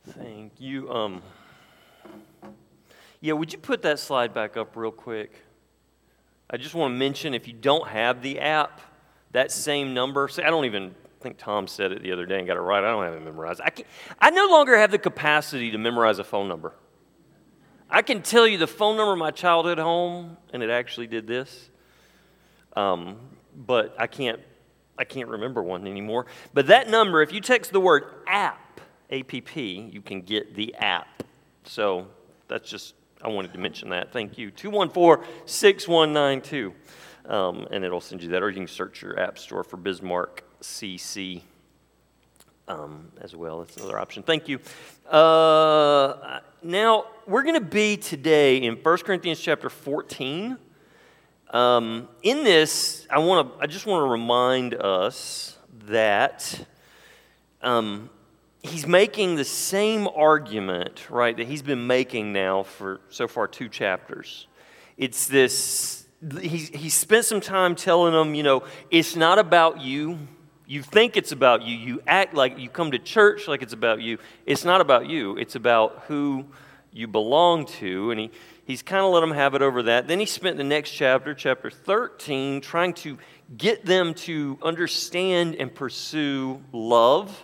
Thank you. Yeah, would you put that slide back up real quick? I just want to mention, if you don't have the app, that same number, I think Tom said it the other day and got it right. I don't have it memorized. I no longer have the capacity to memorize a phone number. I can tell you the phone number of my childhood home, and it actually did this. But I can't remember one anymore. But that number, if you text the word app, A-P-P, you can get the app. So I wanted to mention that. Thank you. 214-6192. And it'll send you that. Or you can search your app store for Bismarck CC as well. That's another option. Thank you. Now, we're going to be today in 1 Corinthians chapter 14. In this, I just want to remind us that he's making the same argument, right, that he's been making now for so far 2 chapters. It's this, he spent some time telling them, it's not about you. You think it's about you. You act like you come to church like it's about you. It's not about you. It's about who you belong to. And he's kind of let them have it over that. Then he spent the next chapter 13, trying to get them to understand and pursue love.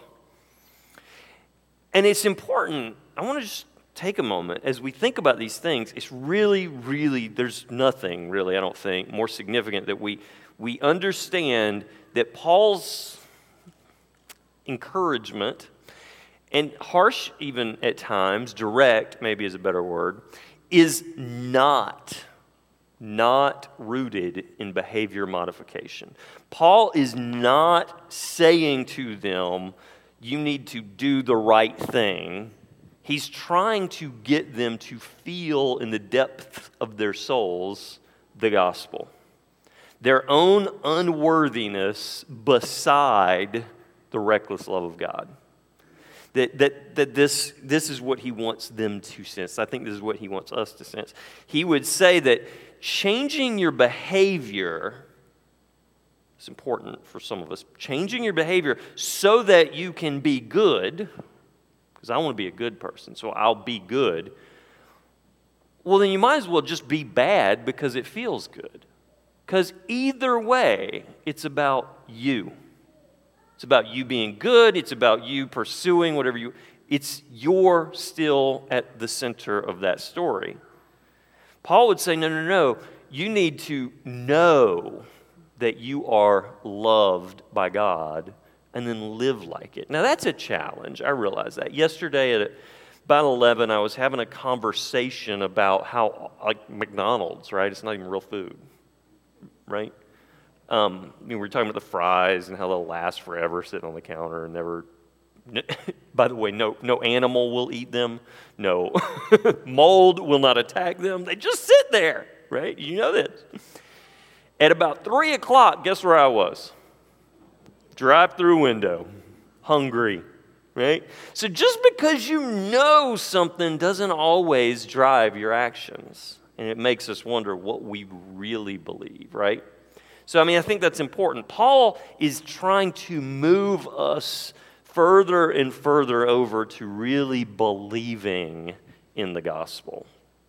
And it's important. I want to just take a moment as we think about these things. It's really, really, there's nothing really, I don't think, more significant that we understand that Paul's encouragement, and harsh even at times, direct maybe is a better word, is not rooted in behavior modification. Paul is not saying to them, you need to do the right thing. He's trying to get them to feel in the depth of their souls the gospel. Their own unworthiness beside the reckless love of God. That this is what he wants them to sense. I think this is what he wants us to sense. He would say that changing your behavior is important for some of us. Changing your behavior so that you can be good, because I want to be a good person, so I'll be good. Well, then you might as well just be bad because it feels good. Because either way, it's about you. It's about you being good. It's about you pursuing whatever you're still at the center of that story. Paul would say, no. You need to know that you are loved by God and then live like it. Now, that's a challenge. I realize that. Yesterday at about 11, I was having a conversation about how, like McDonald's, right? It's not even real food, right? We were talking about the fries and how they'll last forever sitting on the counter and never... By the way, no animal will eat them. No mold will not attack them. They just sit there, right? You know this. At about 3 o'clock, guess where I was? Drive-through window, hungry, right? So just because you know something doesn't always drive your actions. And it makes us wonder what we really believe, right? So, I think that's important. Paul is trying to move us further and further over to really believing in the gospel.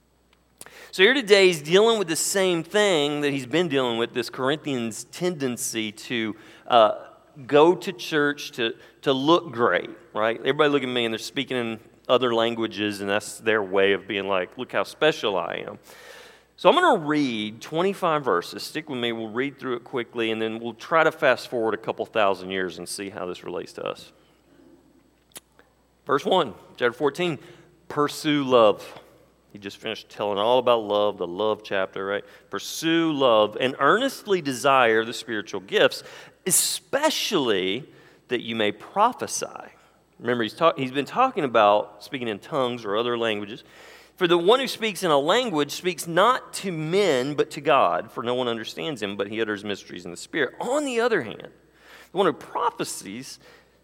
So here today he's dealing with the same thing that he's been dealing with, this Corinthians tendency to go to church to look great, right? Everybody look at me and they're speaking in other languages and that's their way of being like, look how special I am. So I'm going to read 25 verses. Stick with me. We'll read through it quickly and then we'll try to fast forward a couple thousand years and see how this relates to us. Verse 1, chapter 14, pursue love. He just finished telling all about love, the love chapter, right? Pursue love and earnestly desire the spiritual gifts, especially that you may prophesy. Remember, he's been talking about speaking in tongues or other languages. For the one who speaks in a language speaks not to men, but to God, for no one understands him, but he utters mysteries in the Spirit. On the other hand, the one who prophesies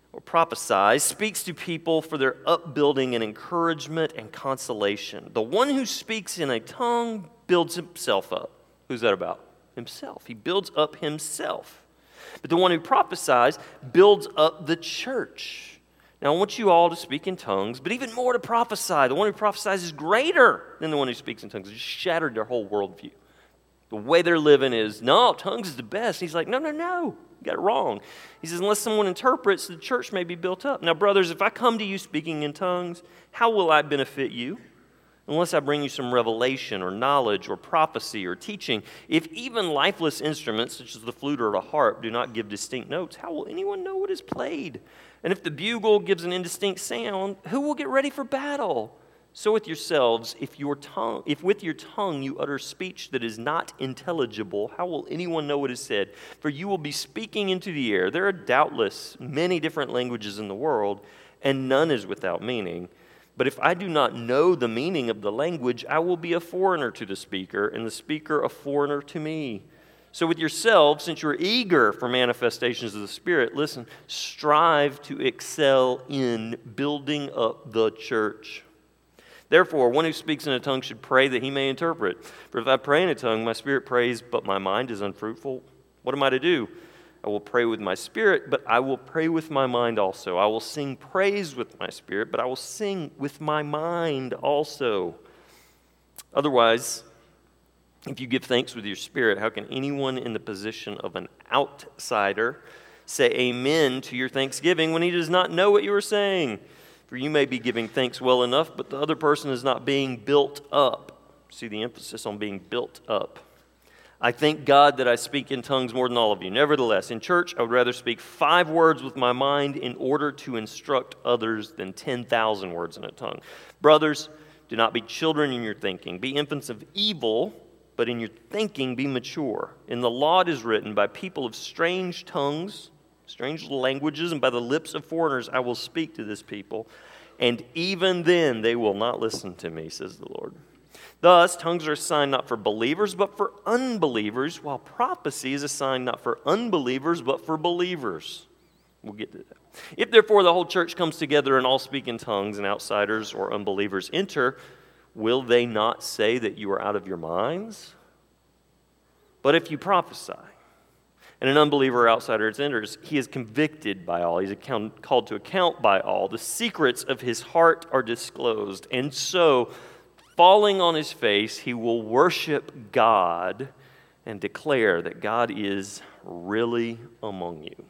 speaks to people for their upbuilding and encouragement and consolation. The one who speaks in a tongue builds himself up. Who's that about? Himself. He builds up himself. But the one who prophesies builds up the church. Now, I want you all to speak in tongues, but even more to prophesy. The one who prophesies is greater than the one who speaks in tongues. It just shattered their whole worldview. The way they're living is, no, tongues is the best. And he's like, no, you got it wrong. He says, unless someone interprets, the church may be built up. Now, brothers, if I come to you speaking in tongues, how will I benefit you? Unless I bring you some revelation or knowledge or prophecy or teaching. If even lifeless instruments, such as the flute or a harp, do not give distinct notes, how will anyone know what is played? And if the bugle gives an indistinct sound, who will get ready for battle? So with yourselves, if with your tongue you utter speech that is not intelligible, how will anyone know what is said? For you will be speaking into the air. There are doubtless many different languages in the world, and none is without meaning. But if I do not know the meaning of the language, I will be a foreigner to the speaker, and the speaker a foreigner to me. So with yourselves, since you are eager for manifestations of the Spirit, listen, strive to excel in building up the church. Therefore, one who speaks in a tongue should pray that he may interpret. For if I pray in a tongue, my spirit prays, but my mind is unfruitful. What am I to do? I will pray with my spirit, but I will pray with my mind also. I will sing praise with my spirit, but I will sing with my mind also. Otherwise, if you give thanks with your spirit, how can anyone in the position of an outsider say amen to your thanksgiving when he does not know what you are saying? For you may be giving thanks well enough, but the other person is not being built up. See the emphasis on being built up. I thank God that I speak in tongues more than all of you. Nevertheless, in church, I would rather speak 5 words with my mind in order to instruct others than 10,000 words in a tongue. Brothers, do not be children in your thinking. Be infants of evil, but in your thinking be mature. In the law it is written, by people of strange tongues, strange languages, and by the lips of foreigners I will speak to this people, and even then they will not listen to me, says the Lord. Thus, tongues are a sign not for believers, but for unbelievers, while prophecy is a sign not for unbelievers, but for believers. We'll get to that. If therefore the whole church comes together and all speak in tongues, and outsiders or unbelievers enter, will they not say that you are out of your minds? But if you prophesy, and an unbeliever or outsider enters, he is convicted by all. He's called to account by all. The secrets of his heart are disclosed. And so, falling on his face, he will worship God and declare that God is really among you.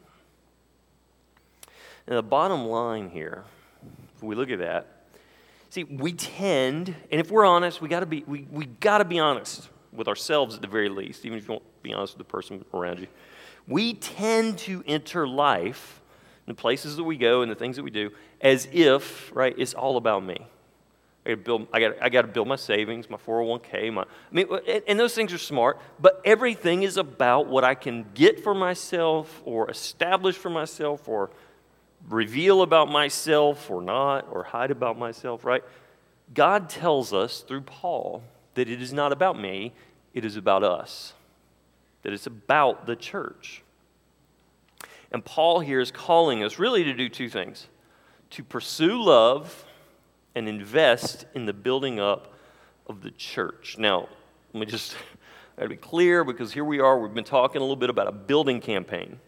And the bottom line here, if we look at that, see, we tend, and if we're honest, we got to be honest with ourselves at the very least, even if you won't be honest with the person around you. We tend to enter life, the places that we go and the things that we do, as if, right, it's all about me. I got to build my savings, my 401k, and those things are smart, but everything is about what I can get for myself or establish for myself or reveal about myself or not, or hide about myself, right? God tells us through Paul that it is not about me, it is about us. That it's about the church. And Paul here is calling us really to do 2 things. To pursue love and invest in the building up of the church. Now, let me just, I gotta be clear, because here we are, we've been talking a little bit about a building campaign.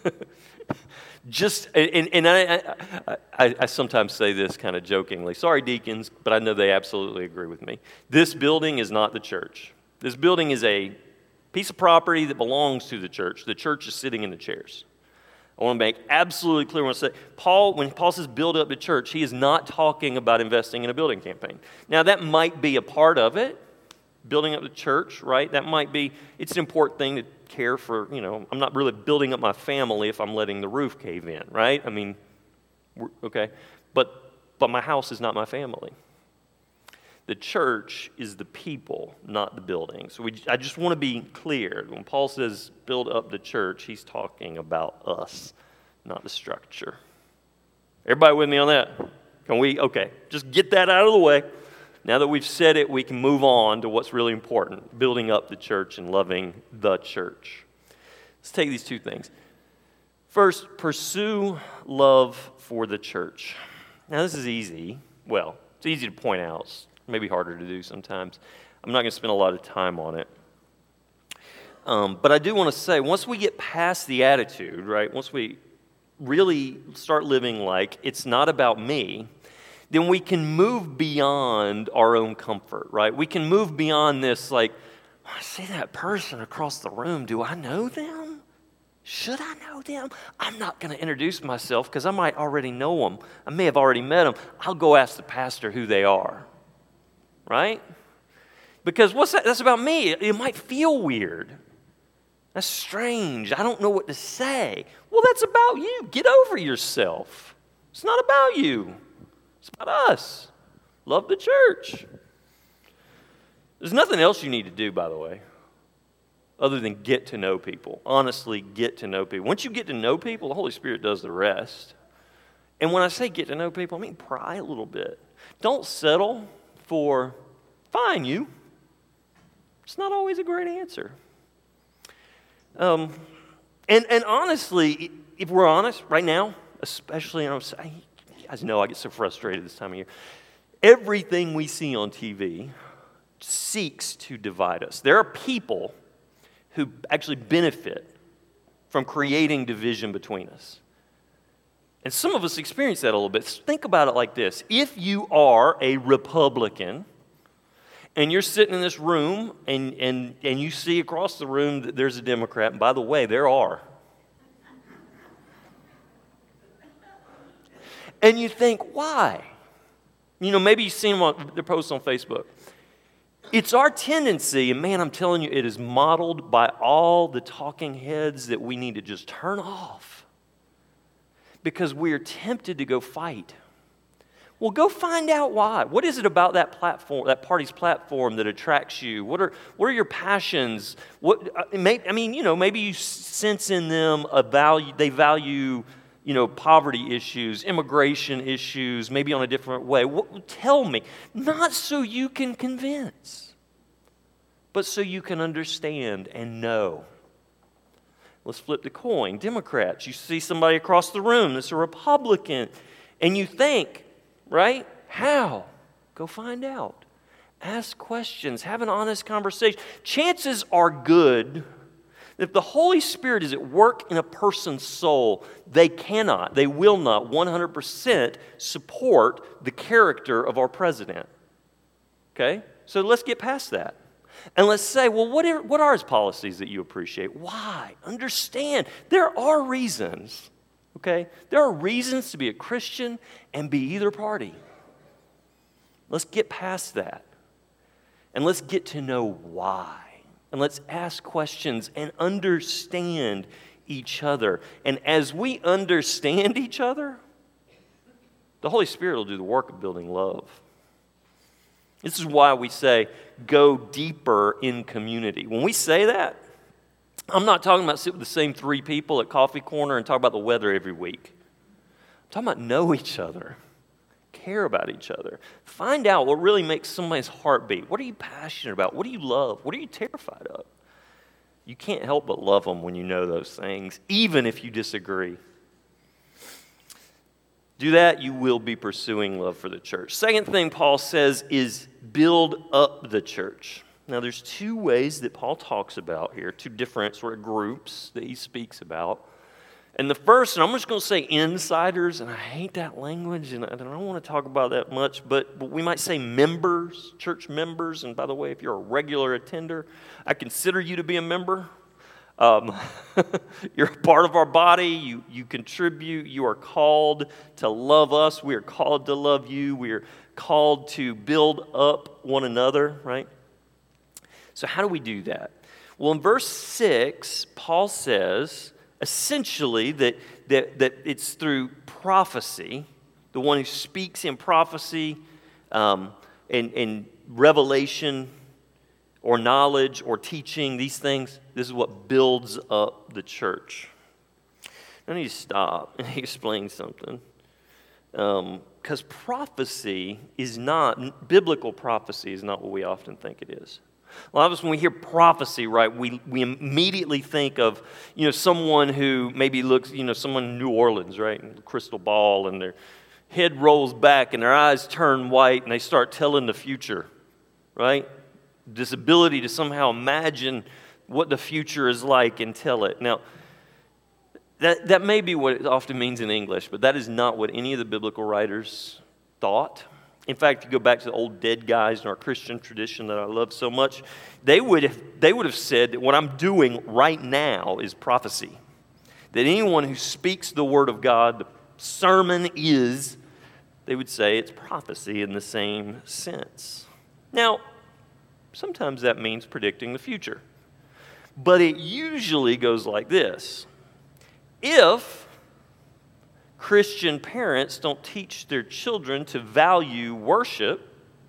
I sometimes say this kind of jokingly. Sorry, deacons, but I know they absolutely agree with me. This building is not the church. This building is a piece of property that belongs to the church. The church is sitting in the chairs. I want to make absolutely clear when Paul says build up the church, he is not talking about investing in a building campaign. Now, that might be a part of it, building up the church, right? That might be, it's an important thing to care for, I'm not really building up my family if I'm letting the roof cave in, right? I mean, okay. But my house is not my family. The church is the people, not the building. So I just want to be clear. When Paul says build up the church, he's talking about us, not the structure. Everybody with me on that? Okay, just get that out of the way. Now that we've said it, we can move on to what's really important, building up the church and loving the church. Let's take these 2 things. First, pursue love for the church. Now, this is easy. Well, it's easy to point out. It's maybe harder to do sometimes. I'm not going to spend a lot of time on it. But I do want to say, once we get past the attitude, right, once we really start living like it's not about me, then we can move beyond our own comfort, right? We can move beyond this, like, I see that person across the room. Do I know them? Should I know them? I'm not going to introduce myself because I might already know them. I may have already met them. I'll go ask the pastor who they are, right? Because what's that? That's about me. It might feel weird. That's strange. I don't know what to say. Well, that's about you. Get over yourself. It's not about you. It's about us. Love the church. There's nothing else you need to do, by the way, other than get to know people. Honestly, get to know people. Once you get to know people, the Holy Spirit does the rest. And when I say get to know people, I mean pry a little bit. Don't settle for, fine, you. It's not always a great answer. And honestly, if we're honest right now, especially, you guys know I get so frustrated this time of year. Everything we see on TV seeks to divide us. There are people who actually benefit from creating division between us. And some of us experience that a little bit. Think about it like this. If you are a Republican, and you're sitting in this room, and you see across the room that there's a Democrat, and by the way, there are. And you think, why? You know, maybe you've seen them on their posts on Facebook. It's our tendency, and man, I'm telling you, it is modeled by all the talking heads that we need to just turn off. Because we are tempted to go fight. Well, go find out why. What is it about that platform, that party's platform, that attracts you? What are your passions? Maybe you sense in them a value. They value, poverty issues, immigration issues, maybe on a different way. Tell me, not so you can convince, but so you can understand and know. Let's flip the coin. Democrats, you see somebody across the room that's a Republican, and you think, right? How? Go find out. Ask questions. Have an honest conversation. Chances are good that if the Holy Spirit is at work in a person's soul, they will not 100% support the character of our president. Okay? So let's get past that. And let's say, well, what are his policies that you appreciate? Why? Understand. There are reasons. Okay? There are reasons to be a Christian and be either party. Let's get past that. And let's get to know why. And let's ask questions and understand each other. And as we understand each other, the Holy Spirit will do the work of building love. This is why we say, go deeper in community. When we say that, I'm not talking about sit with the same three people at Coffee Corner and talk about the weather every week. I'm talking about know each other, care about each other. Find out what really makes somebody's heart beat. What are you passionate about? What do you love? What are you terrified of? You can't help but love them when you know those things, even if you disagree. Do that, you will be pursuing love for the church. Second thing Paul says is build up the church. Now, there's two ways that Paul talks about here, two different sort of groups that he speaks about. And the first, and I'm just going to say insiders, and I hate that language, and I don't want to talk about that much, but we might say members, church members. And by the way, if you're a regular attender, I consider you to be a member. You're a part of our body. You contribute. You are called to love us. We are called to love you. We are called to build up one another, right? So how do we do that? Well, in verse 6, Paul says essentially that it's through prophecy, the one who speaks in prophecy and revelation or knowledge or teaching, these things, this is what builds up the church. I need to stop and explain something. Because biblical prophecy is not what we often think it is. A lot of us, when we hear prophecy, right, we immediately think of, someone who maybe looks, someone in New Orleans, right, in the crystal ball, and their head rolls back and their eyes turn white and they start telling the future, right? This ability to somehow imagine what the future is like and tell it. Now, That may be what it often means in English, but that is not what any of the biblical writers thought. In fact, if you go back to the old dead guys in our Christian tradition that I love so much, they would have said that what I'm doing right now is prophecy. That anyone who speaks the word of God, the sermon is, they would say it's prophecy in the same sense. Now, sometimes that means predicting the future. But it usually goes like this. If Christian parents don't teach their children to value worship,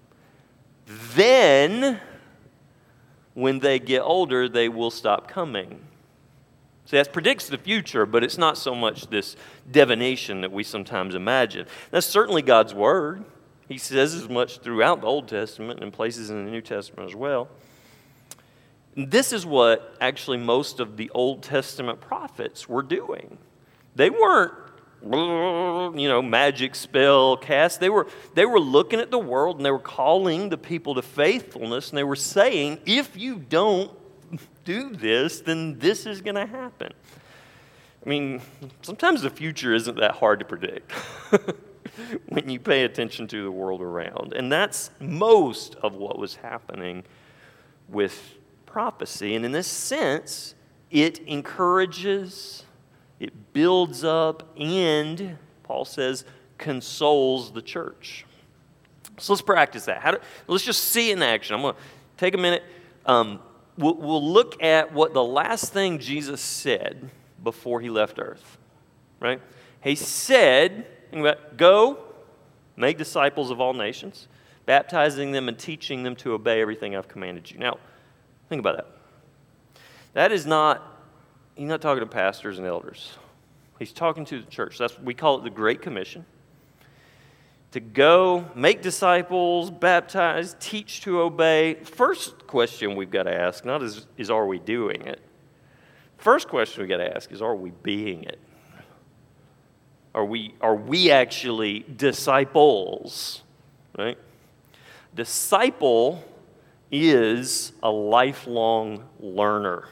then when they get older, they will stop coming. See, that predicts the future, but it's not so much this divination that we sometimes imagine. That's certainly God's word. He says as much throughout the Old Testament and places in the New Testament as well. This is what actually most of the Old Testament prophets were doing. They weren't, magic spell cast. They were looking at the world and they were calling the people to faithfulness, and they were saying, if you don't do this, then this is going to happen. I mean, sometimes the future isn't that hard to predict when you pay attention to the world around. And that's most of what was happening with prophecy. And in this sense, it encourages, it builds up, and, Paul says, consoles the church. So let's practice that. Let's just see it in action. I'm going to take a minute. We'll look at what the last thing Jesus said before he left earth, right? He said, go, make disciples of all nations, baptizing them and teaching them to obey everything I've commanded you. Now, think about that. That is not, he's not talking to pastors and elders. He's talking to the church. We call it the Great Commission. To go, make disciples, baptize, teach to obey. First question we've got to ask, not is are we doing it? First question we've got to ask is, are we being it? Are we actually disciples? Right? Disciple is a lifelong learner.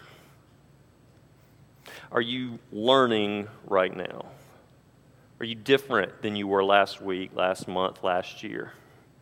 Are you learning right now? Are you different than you were last week, last month, last year?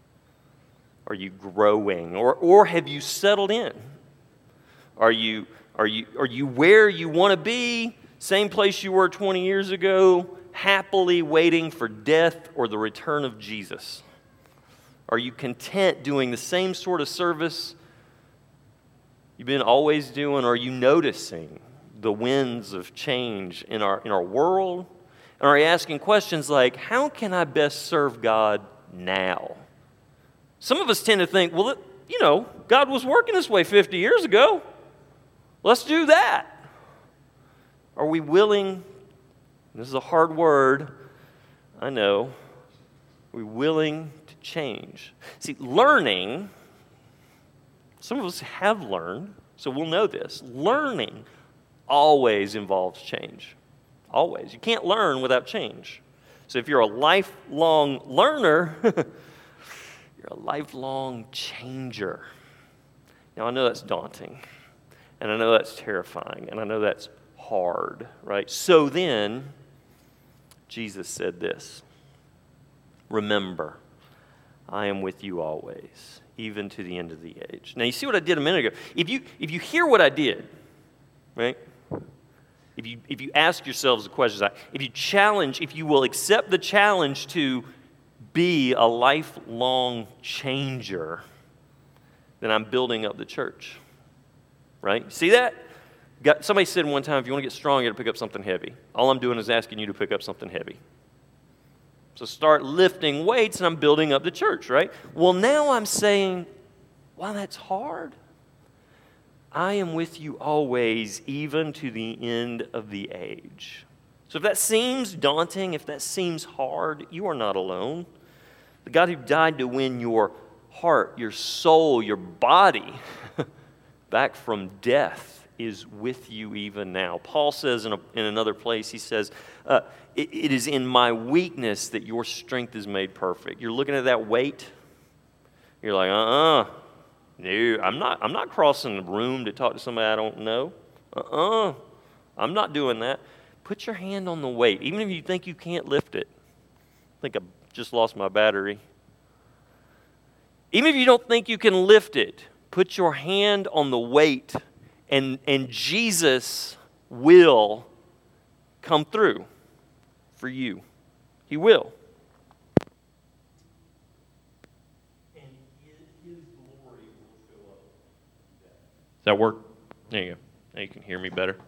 Are you growing? Or have you settled in? Are you where you want to be? Same place you were 20 years ago, happily waiting for death or the return of Jesus? Are you content doing the same sort of service you've been always doing? Or are you noticing the winds of change in our world? And are you asking questions like, how can I best serve God now? Some of us tend to think, well, God was working this way 50 years ago. Let's do that. Are we willing, this is a hard word, I know, are we willing to change? See, learning, some of us have learned, so we'll know this. Learning always involves change. Always. You can't learn without change. So if you're a lifelong learner, you're a lifelong changer. Now, I know that's daunting, and I know that's terrifying, and I know that's hard, right? So then, Jesus said this, remember, I am with you always, even to the end of the age. Now, you see what I did a minute ago? If you hear what I did, right? If you ask yourselves the questions, if you will accept the challenge to be a lifelong changer, then I'm building up the church. Right? See that? Somebody said one time, if you want to get strong, you got to pick up something heavy. All I'm doing is asking you to pick up something heavy. So start lifting weights, and I'm building up the church, right? Well, now I'm saying, wow, that's hard. I am with you always, even to the end of the age. So if that seems daunting, if that seems hard, you are not alone. The God who died to win your heart, your soul, your body back from death is with you even now. Paul says in another place, he says, it is in my weakness that your strength is made perfect. You're looking at that weight. You're like, no, I'm not crossing the room to talk to somebody I don't know. I'm not doing that. put your hand on the weight, even if you think you can't lift it. I think I just lost my battery. Even if you don't think you can lift it, put your hand on the weight, and Jesus will come through for you. He will. And His glory will show up. Does that work? There you go. Now you can hear me better.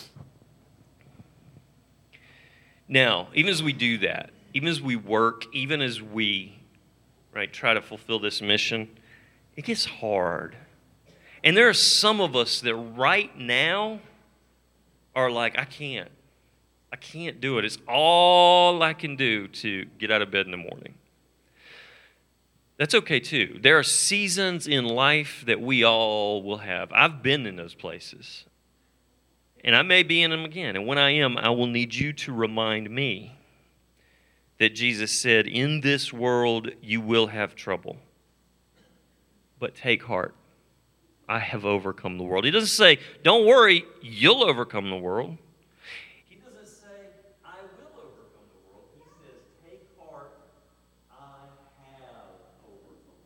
Now, even as we do that, even as we work, even as we try to fulfill this mission, it gets hard. And there are some of us that right now are like, I can't do it. It's all I can do to get out of bed in the morning. That's okay too. There are seasons in life that we all will have. I've been in those places. And I may be in them again. And when I am, I will need you to remind me that Jesus said, in this world you will have trouble. But take heart. I have overcome the world. He doesn't say, don't worry, you'll overcome the world. He doesn't say, I will overcome the world. He says, take heart, I have overcome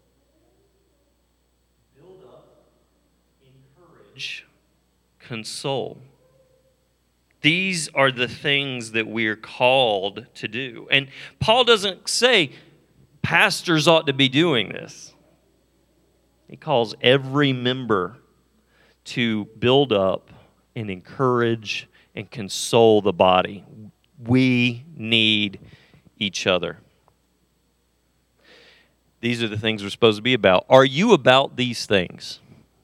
the world. Build up, encourage, console. These are the things that we're called to do. And Paul doesn't say pastors ought to be doing this. He calls every member to build up and encourage and console the body. We need each other. These are the things we're supposed to be about. Are you about these things?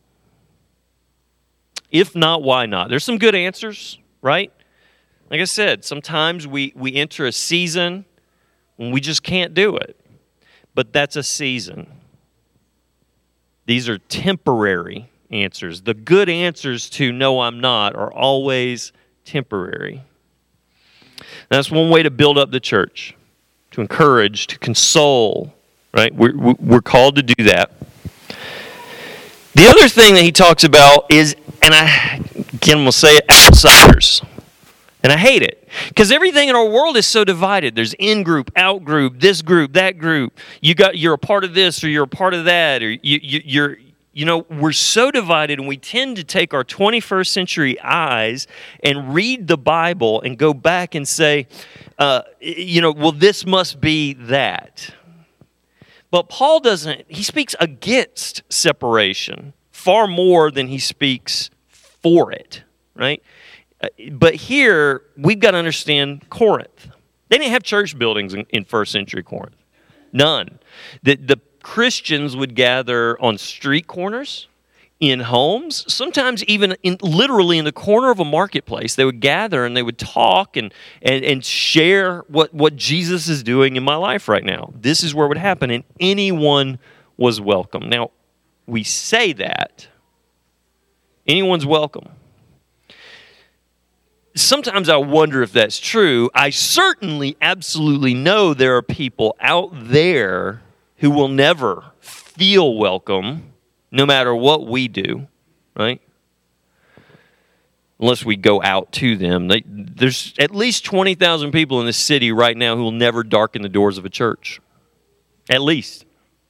If not, why not? There's some good answers, right? Like I said, sometimes we enter a season when we just can't do it. But that's a season. These are temporary answers. The good answers to no, I'm not are always temporary. That's one way to build up the church, to encourage, to console, right? We're called to do that. The other thing that he talks about is, and I'm going to say it, outsiders. And I hate it. Because everything in our world is so divided. There's in-group, out-group, this group, that group. You're a part of this or you're a part of that. Or we're so divided, and we tend to take our 21st century eyes and read the Bible and go back and say, well, this must be that. But Paul he speaks against separation far more than he speaks for it, right? But here, we've got to understand Corinth. They didn't have church buildings in first century Corinth. None. The Christians would gather on street corners, in homes, sometimes even literally in the corner of a marketplace. They would gather and they would talk and share what Jesus is doing in my life right now. This is where it would happen, and anyone was welcome. Now, we say that. Anyone's welcome. Sometimes I wonder if that's true. I certainly, absolutely know there are people out there who will never feel welcome no matter what we do, right? Unless we go out to them. There's at least 20,000 people in this city right now who will never darken the doors of a church. At least.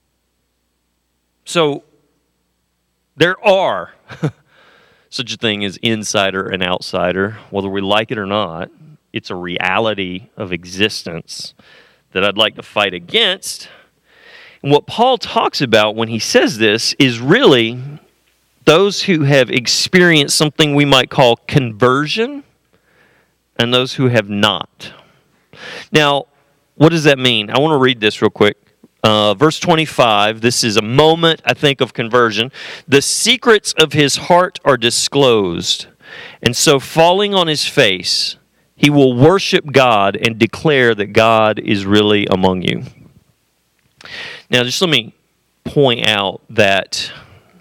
So, there are such a thing as insider and outsider. Whether we like it or not, it's a reality of existence that I'd like to fight against. And what Paul talks about when he says this is really those who have experienced something we might call conversion and those who have not. Now, what does that mean? I want to read this real quick. Verse 25, this is a moment, I think, of conversion. The secrets of his heart are disclosed, and so falling on his face, he will worship God and declare that God is really among you. Now, just let me point out that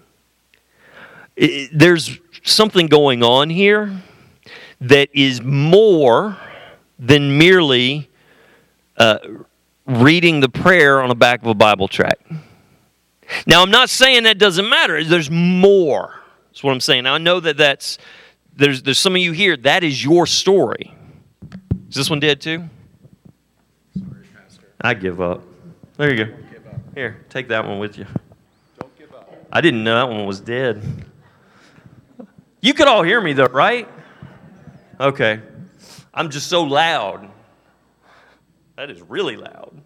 there's something going on here that is more than merely reading the prayer on the back of a Bible tract. Now, I'm not saying that doesn't matter. There's more. That's what I'm saying. Now, I know that there's some of you here, that is your story. Is this one dead too? Sorry, Pastor. I give up. There you go. Don't give up. Here, take that one with you. Don't give up. I didn't know that one was dead. You could all hear me though, right? Okay. I'm just so loud. That is really loud.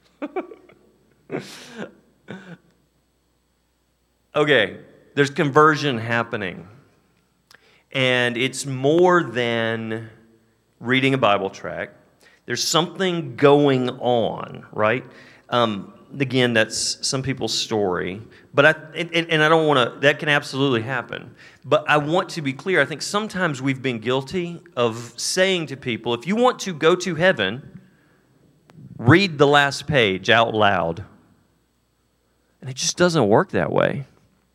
Okay, there's conversion happening. And it's more than reading a Bible tract. There's something going on, right? Again, that's some people's story. But I don't want to, that can absolutely happen. But I want to be clear. I think sometimes we've been guilty of saying to people, if you want to go to heaven, read the last page out loud. And it just doesn't work that way.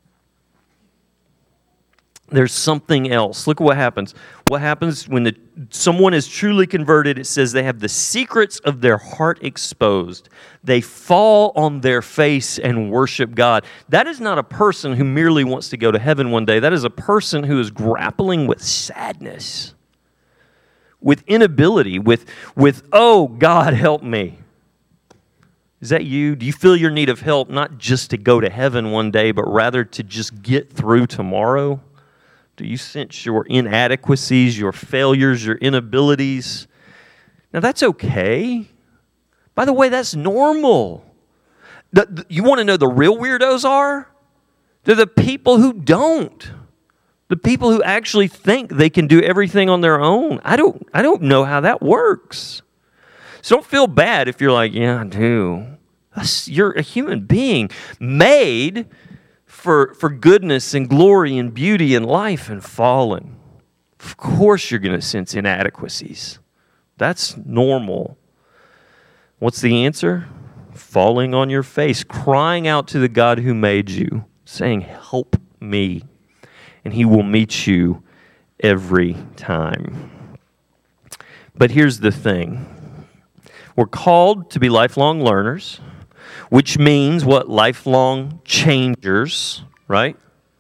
There's something else. Look at what happens. What happens when someone is truly converted? It says they have the secrets of their heart exposed. They fall on their face and worship God. That is not a person who merely wants to go to heaven one day. That is a person who is grappling with sadness, with inability, with oh, God, help me. Is that you? Do you feel your need of help not just to go to heaven one day, but rather to just get through tomorrow? Do you sense your inadequacies, your failures, your inabilities? Now, that's okay. By the way, that's normal. You want to know the real weirdos are? They're the people who don't. The people who actually think they can do everything on their own. I don't know how that works. So don't feel bad if you're like, yeah, I do. You're a human being made for goodness and glory and beauty and life and fallen. Of course you're going to sense inadequacies. That's normal. What's the answer? Falling on your face, crying out to the God who made you, saying, help me. And He will meet you every time. But here's the thing. We're called to be lifelong learners, which means what? Lifelong changers, right?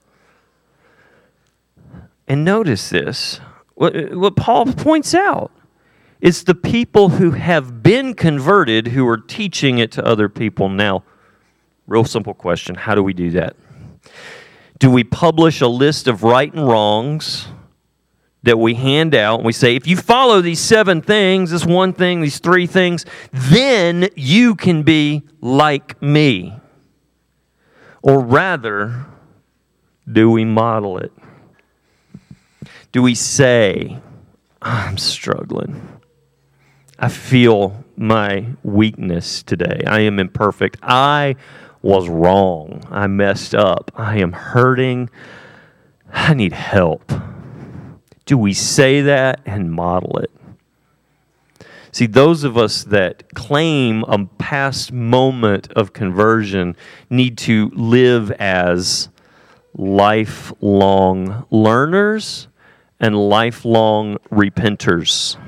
And notice this. What Paul points out is the people who have been converted who are teaching it to other people now. Real simple question. How do we do that? Do we publish a list of right and wrongs that we hand out, and we say, if you follow these 7 things, this one thing, these 3 things, then you can be like me? Or rather, do we model it? Do we say, I'm struggling. I feel my weakness today. I am imperfect. I was wrong. I messed up. I am hurting. I need help. Do we say that and model it? See, those of us that claim a past moment of conversion need to live as lifelong learners and lifelong repenters.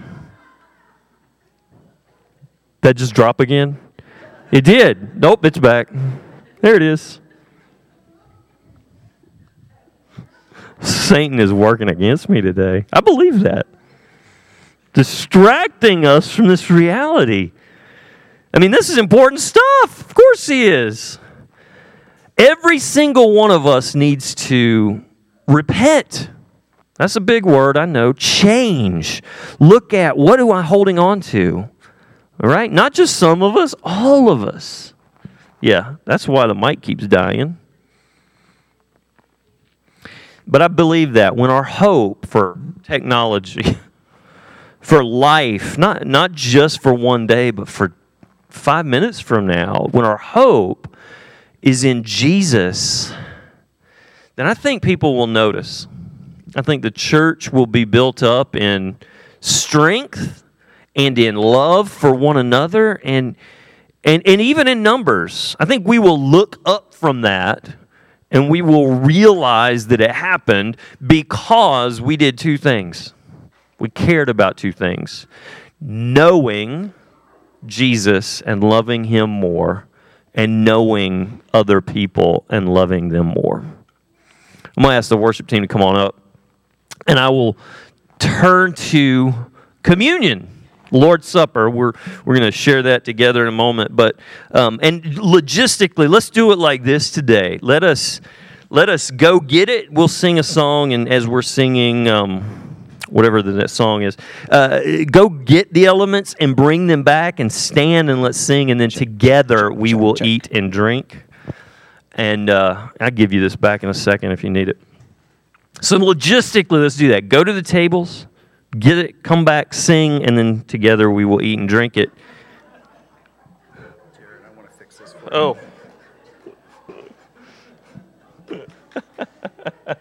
That just drop again? It did. Nope, it's back. There it is. Satan is working against me today. I believe that. Distracting us from this reality. I mean, this is important stuff. Of course he is. Every single one of us needs to repent. That's a big word, I know. Change. Look at, what am I holding on to? All right? Not just some of us, all of us. Yeah, that's why the mic keeps dying. But I believe that when our hope for technology, for life, not just for one day, but for 5 minutes from now, when our hope is in Jesus, then I think people will notice. I think the church will be built up in strength and in love for one another and even in numbers. I think we will look up from that and we will realize that it happened because we did 2 things. We cared about 2 things. Knowing Jesus and loving Him more, and knowing other people and loving them more. I'm going to ask the worship team to come on up. And I will turn to communion, Lord's Supper. We're going to share that together in a moment. But and logistically, let's do it like this today. Let us go get it. We'll sing a song, and as we're singing, whatever that song is, go get the elements and bring them back, and stand and let's sing, and then together we will eat and drink. And I'll give you this back in a second if you need it. So logistically, let's do that. Go to the tables, get it, come back, sing, and then together we will eat and drink it. Jared, I want to fix this. Oh.